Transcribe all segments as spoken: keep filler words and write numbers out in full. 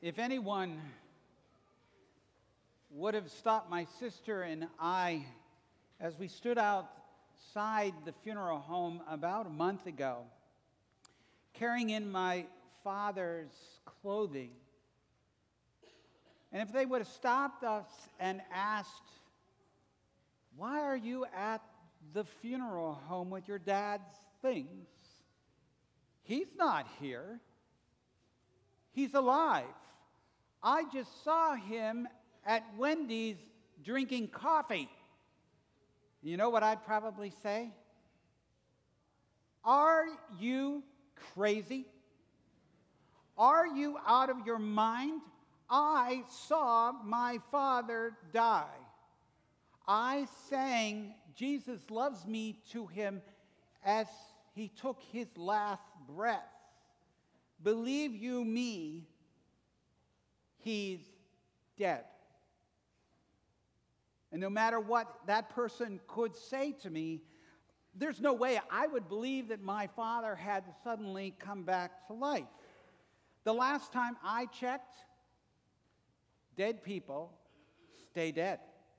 If anyone would have stopped my sister and I as we stood outside the funeral home about a month ago, carrying in my father's clothing, and if they would have stopped us and asked, "Why are you at the funeral home with your dad's things? He's not here. He's alive. I just saw him at Wendy's drinking coffee." You know what I'd probably say? Are you crazy? Are you out of your mind? I saw my father die. I sang "Jesus Loves Me" to him as he took his last breath. Believe you me, he's dead. And no matter what that person could say to me, there's no way I would believe that my father had suddenly come back to life. The last time I checked, dead people stay dead.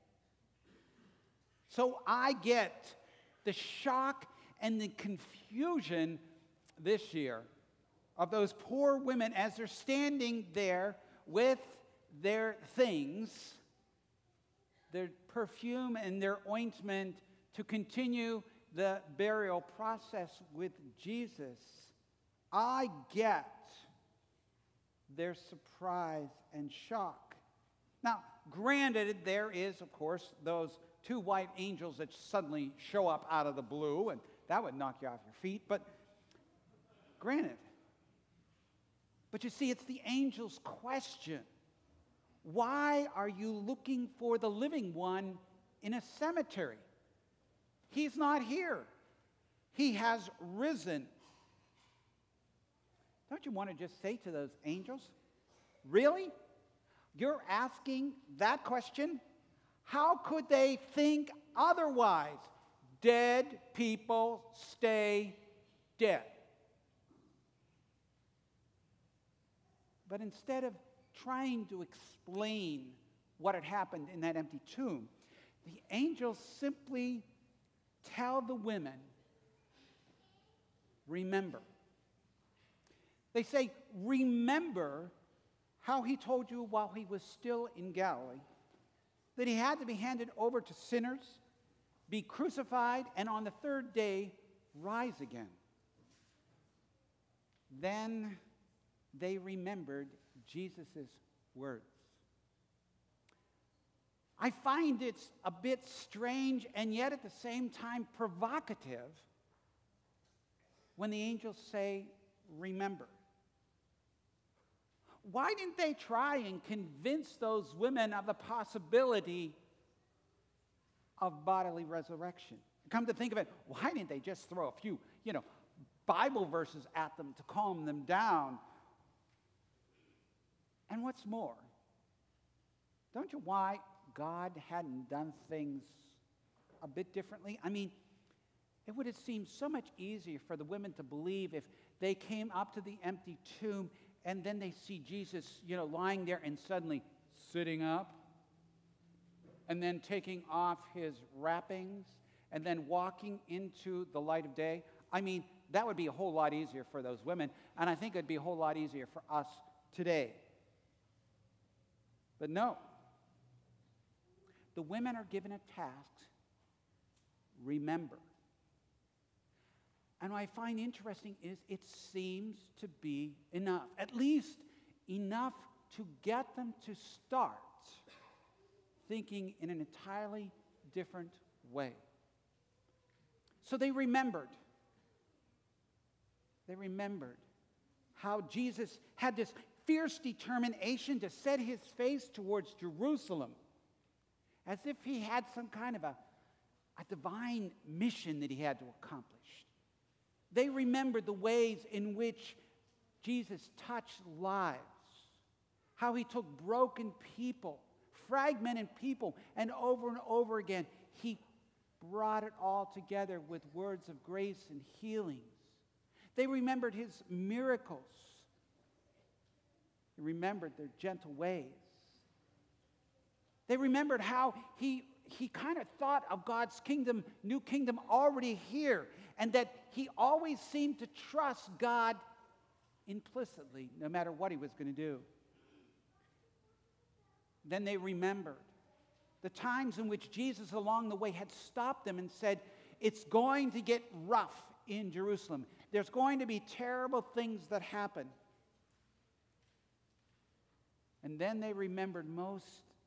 So I get the shock and the confusion this year of those poor women as they're standing there with their things, their perfume and their ointment, to continue the burial process with Jesus. I get their surprise and shock. Now, granted, there is, of course, those two white angels that suddenly show up out of the blue, and that would knock you off your feet, but granted. But you see, it's the angel's question. Why are you looking for the living one in a cemetery? He's not here. He has risen. Don't you want to just say to those angels, really? You're asking that question? How could they think otherwise? Dead people stay dead. But instead of trying to explain what had happened in that empty tomb, the angels simply tell the women, remember. They say, remember how he told you while he was still in Galilee that he had to be handed over to sinners, be crucified, and on the third day rise again. Then they remembered Jesus' words. I find it's a bit strange and yet at the same time provocative when the angels say, remember. Why didn't they try and convince those women of the possibility of bodily resurrection? Come to think of it, why didn't they just throw a few, you know, Bible verses at them to calm them down? And what's more, don't you why God hadn't done things a bit differently? I mean, it would have seemed so much easier for the women to believe if they came up to the empty tomb and then they see Jesus, you know, lying there and suddenly sitting up and then taking off his wrappings and then walking into the light of day. I mean, that would be a whole lot easier for those women, and I think it would be a whole lot easier for us today. But no. The women are given a task, remember. And what I find interesting is it seems to be enough, at least enough to get them to start thinking in an entirely different way. So they remembered. They remembered how Jesus had this fierce determination to set his face towards Jerusalem, as if he had some kind of a, a divine mission that he had to accomplish. They remembered the ways in which Jesus touched lives, how he took broken people, fragmented people, and over and over again, he brought it all together with words of grace and healings. They remembered his miracles, They remembered their gentle ways. They remembered how he, he kind of thought of God's kingdom, new kingdom already here, and that he always seemed to trust God implicitly, no matter what he was going to do. Then they remembered the times in which Jesus along the way had stopped them and said, it's going to get rough in Jerusalem. There's going to be terrible things that happen. And then they remembered most,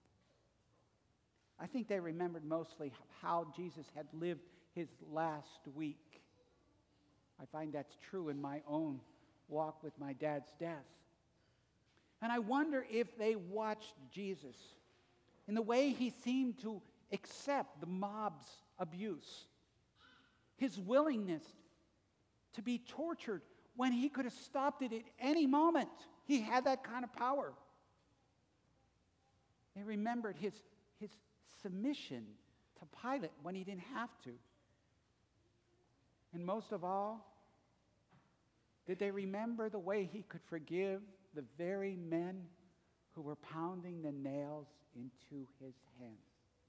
I think they remembered mostly how Jesus had lived his last week. I find that's true in my own walk with my dad's death. And I wonder if they watched Jesus in the way he seemed to accept the mob's abuse, his willingness to be tortured when he could have stopped it at any moment. He had that kind of power. They remembered his, his submission to Pilate when he didn't have to. And most of all, did they remember the way he could forgive the very men who were pounding the nails into his hands?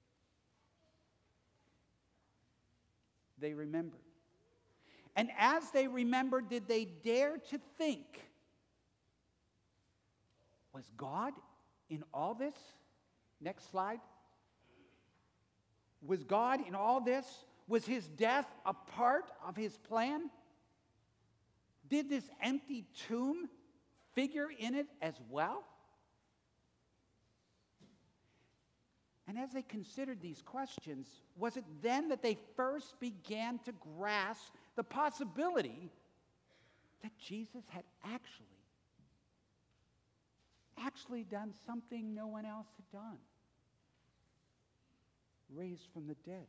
They remembered. And as they remembered, did they dare to think, was God in all this? Next slide. Was God in all this? Was his death a part of his plan? Did this empty tomb figure in it as well? And as they considered these questions, was it then that they first began to grasp the possibility that Jesus had actually, actually done something no one else had done? Raised from the dead.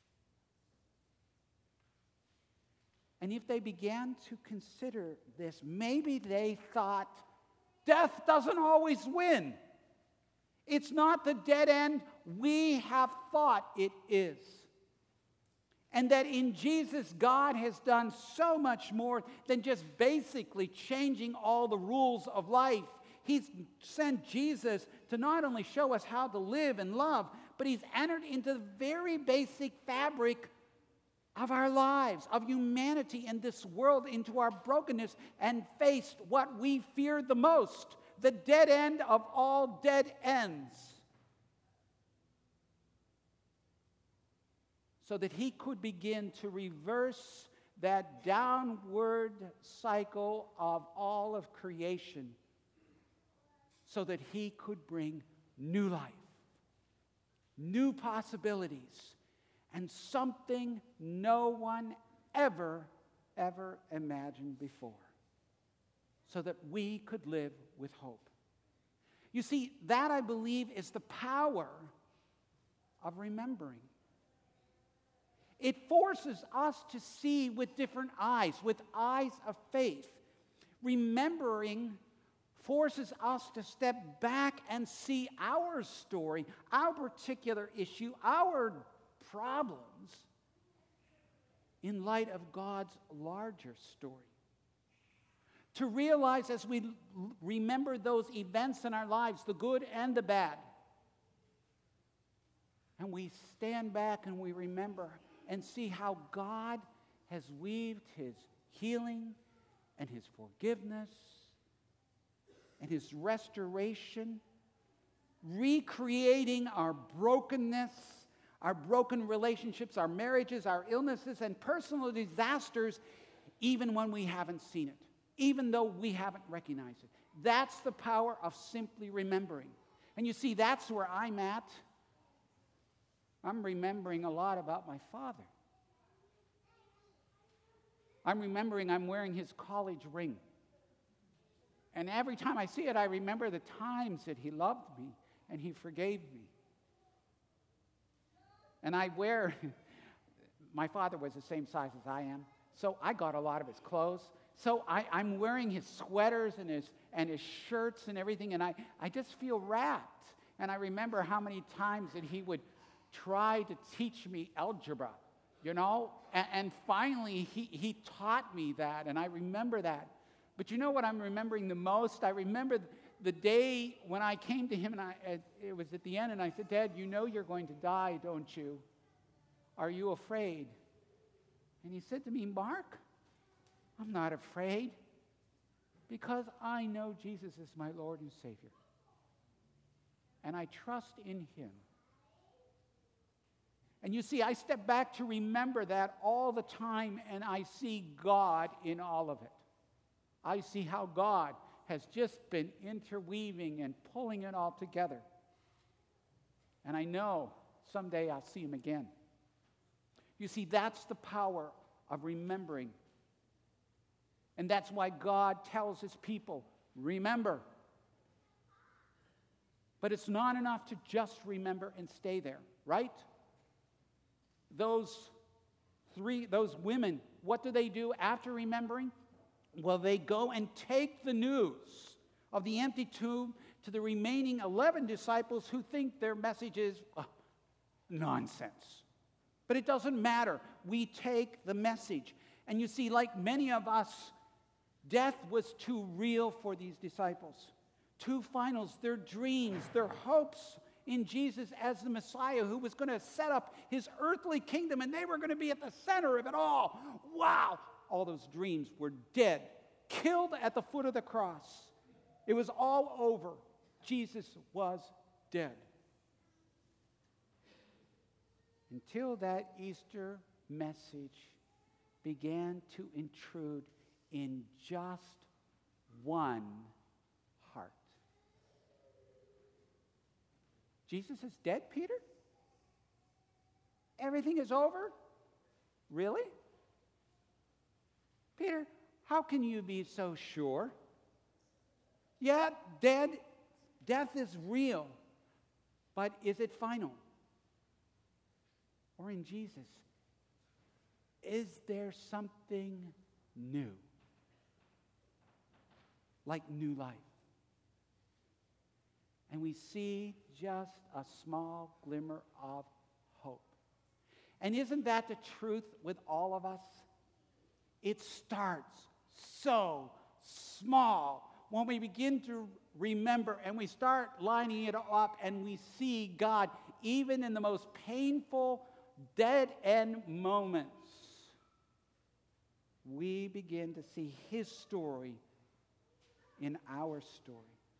And if they began to consider this, maybe they thought, death doesn't always win. It's not the dead end we have thought it is. And that in Jesus, God has done so much more than just basically changing all the rules of life. He's sent Jesus to not only show us how to live and love, but he's entered into the very basic fabric of our lives, of humanity in this world, into our brokenness, and faced what we feared the most, the dead end of all dead ends, so that he could begin to reverse that downward cycle of all of creation, so that he could bring new life, new possibilities, and something no one ever, ever imagined before, so that we could live with hope. You see, that I believe is the power of remembering. It forces us to see with different eyes, with eyes of faith. Remembering forces us to step back and see our story, our particular issue, our problems in light of God's larger story. To realize as we remember those events in our lives, the good and the bad, and we stand back and we remember and see how God has weaved his healing and his forgiveness and his restoration, recreating our brokenness, our broken relationships, our marriages, our illnesses, and personal disasters, even when we haven't seen it, even though we haven't recognized it. That's the power of simply remembering. And you see, that's where I'm at. I'm remembering a lot about my father. I'm remembering I'm wearing his college ring. And every time I see it, I remember the times that he loved me and he forgave me. And I wear, my father was the same size as I am, so I got a lot of his clothes. So I, I'm wearing his sweaters and his and his shirts and everything, and I, I just feel wrapped. And I remember how many times that he would try to teach me algebra, you know? And, and finally, he, he taught me that, and I remember that. But you know what I'm remembering the most? I remember the day when I came to him, and I, it was at the end, and I said, Dad, you know you're going to die, don't you? Are you afraid? And he said to me, Mark, I'm not afraid because I know Jesus is my Lord and Savior. And I trust in him. And you see, I step back to remember that all the time, and I see God in all of it. I see how God has just been interweaving and pulling it all together. And I know someday I'll see him again. You see, that's the power of remembering. And that's why God tells his people, remember. But it's not enough to just remember and stay there, right? Those three, those women, what do they do after remembering? Well, they go and take the news of the empty tomb to the remaining eleven disciples who think their message is uh, nonsense. But it doesn't matter. We take the message. And you see, like many of us, death was too real for these disciples. Two finals, their dreams, their hopes in Jesus as the Messiah who was going to set up his earthly kingdom, and they were going to be at the center of it all. Wow! All those dreams were dead, killed at the foot of the cross. It was all over. Jesus was dead. Until that Easter message began to intrude in just one heart. Jesus is dead, Peter? Everything is over? Really? Peter, how can you be so sure? Yeah, dead, death is real, but is it final? Or in Jesus, is there something new? Like new life. And we see just a small glimmer of hope. And isn't that the truth with all of us? It starts so small when we begin to remember and we start lining it up and we see God even in the most painful, dead-end moments. We begin to see his story in our story.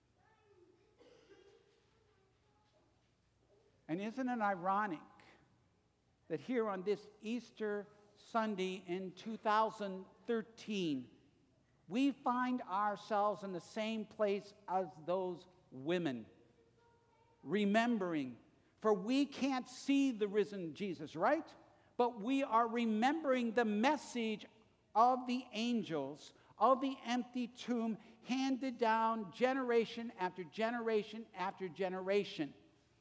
And isn't it ironic that here on this Easter Sunday in two thousand thirteen, we find ourselves in the same place as those women, remembering. For we can't see the risen Jesus, right? But we are remembering the message of the angels, of the empty tomb, handed down generation after generation after generation.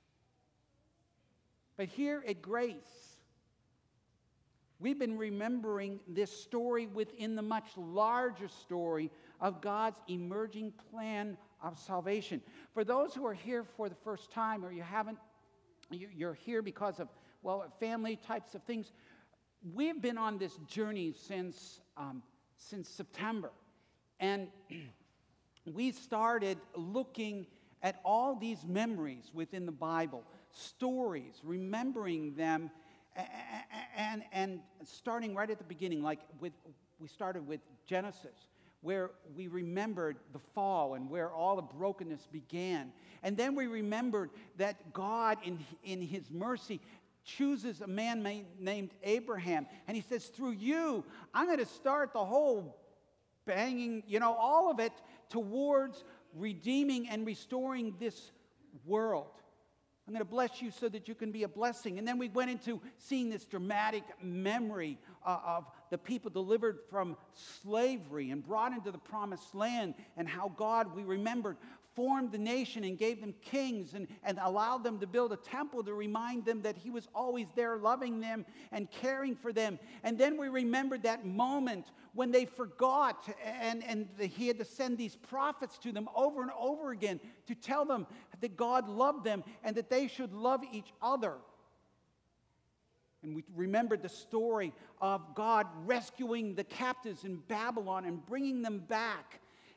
But here at Grace, we've been remembering this story within the much larger story of God's emerging plan of salvation. For those who are here for the first time, or you haven't, you're here because of, well, family types of things, we've been on this journey since um, since September. And we started looking at all these memories within the Bible, stories, remembering them, and, and starting right at the beginning, like with, we started with Genesis, where we remembered the fall and where all the brokenness began. And then we remembered that God, in, in his mercy, chooses a man named Abraham. And he says, through you, I'm going to start the whole banging, you know, all of it towards redeeming and restoring this world. I'm going to bless you so that you can be a blessing. And then we went into seeing this dramatic memory uh, of the people delivered from slavery and brought into the promised land, and how God, we remembered, formed the nation and gave them kings and, and allowed them to build a temple to remind them that he was always there loving them and caring for them. And then we remembered that moment when they forgot, and, and the, he had to send these prophets to them over and over again to tell them that God loved them and that they should love each other. And we remembered the story of God rescuing the captives in Babylon and bringing them back.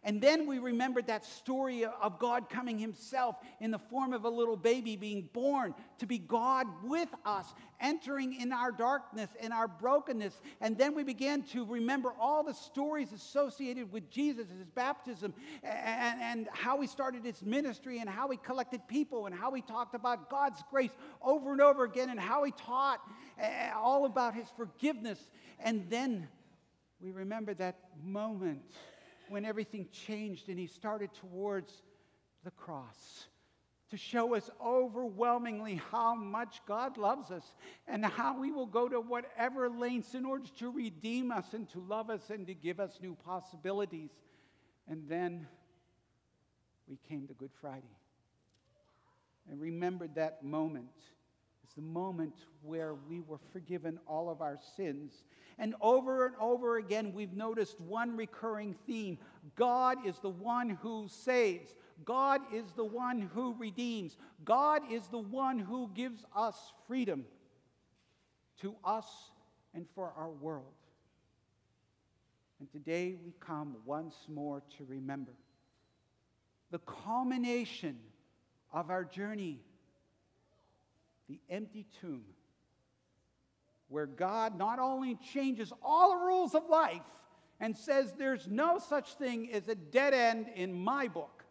And then we remembered that story of God coming himself in the form of a little baby being born to be God with us, entering in our darkness and our brokenness. And then we began to remember all the stories associated with Jesus, his baptism, and, and how he started his ministry, and how he collected people, and how he talked about God's grace over and over again, and how he taught all about his forgiveness. And then we remember that moment when everything changed and he started towards the cross to show us overwhelmingly how much God loves us, and how he will go to whatever lengths in order to redeem us and to love us and to give us new possibilities. And then we came to Good Friday and remembered that moment. It's the moment where we were forgiven all of our sins. And over and over again, we've noticed one recurring theme. God is the one who saves. God is the one who redeems. God is the one who gives us freedom, to us and for our world. And today we come once more to remember the culmination of our journey, the empty tomb, where God not only changes all the rules of life and says there's no such thing as a dead end in my book,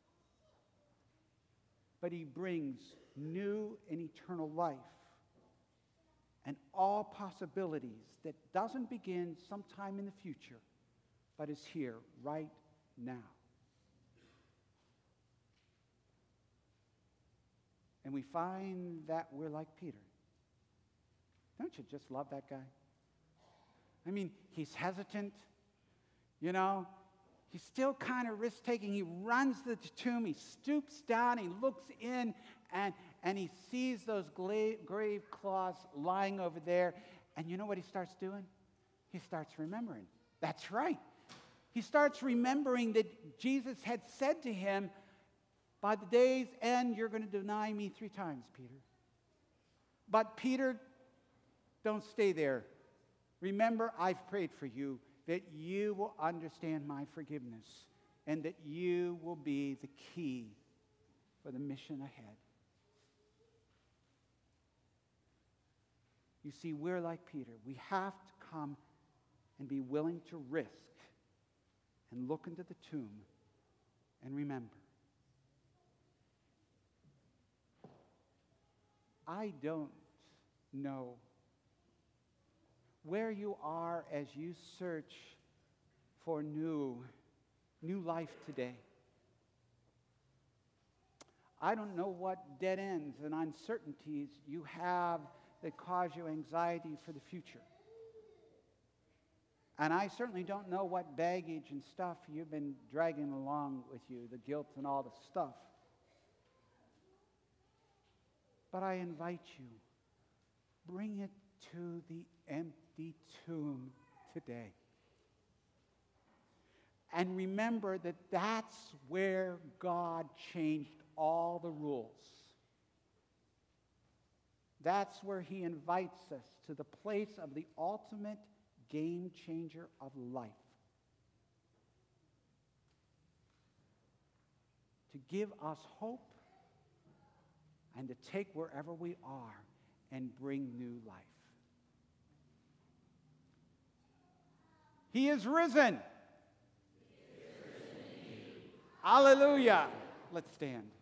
but he brings new and eternal life and all possibilities that doesn't begin sometime in the future, but is here right now. And we find that we're like Peter. Don't you just love that guy? I mean, he's hesitant, you know. He's still kind of risk-taking. He runs to the tomb. He stoops down. He looks in, and, and he sees those gla- grave cloths lying over there. And you know what he starts doing? He starts remembering. That's right. He starts remembering that Jesus had said to him, by the day's end, you're going to deny me three times, Peter. But Peter, don't stay there. Remember, I've prayed for you that you will understand my forgiveness and that you will be the key for the mission ahead. You see, we're like Peter. We have to come and be willing to risk and look into the tomb and remember. I don't know where you are as you search for new, new life today. I don't know what dead ends and uncertainties you have that cause you anxiety for the future. And I certainly don't know what baggage and stuff you've been dragging along with you, the guilt and all the stuff. But I invite you, bring it to the empty tomb today. And remember that that's where God changed all the rules. That's where he invites us to the place of the ultimate game changer of life. To give us hope and to take wherever we are and bring new life. He is risen. He is risen. Hallelujah. Let's stand.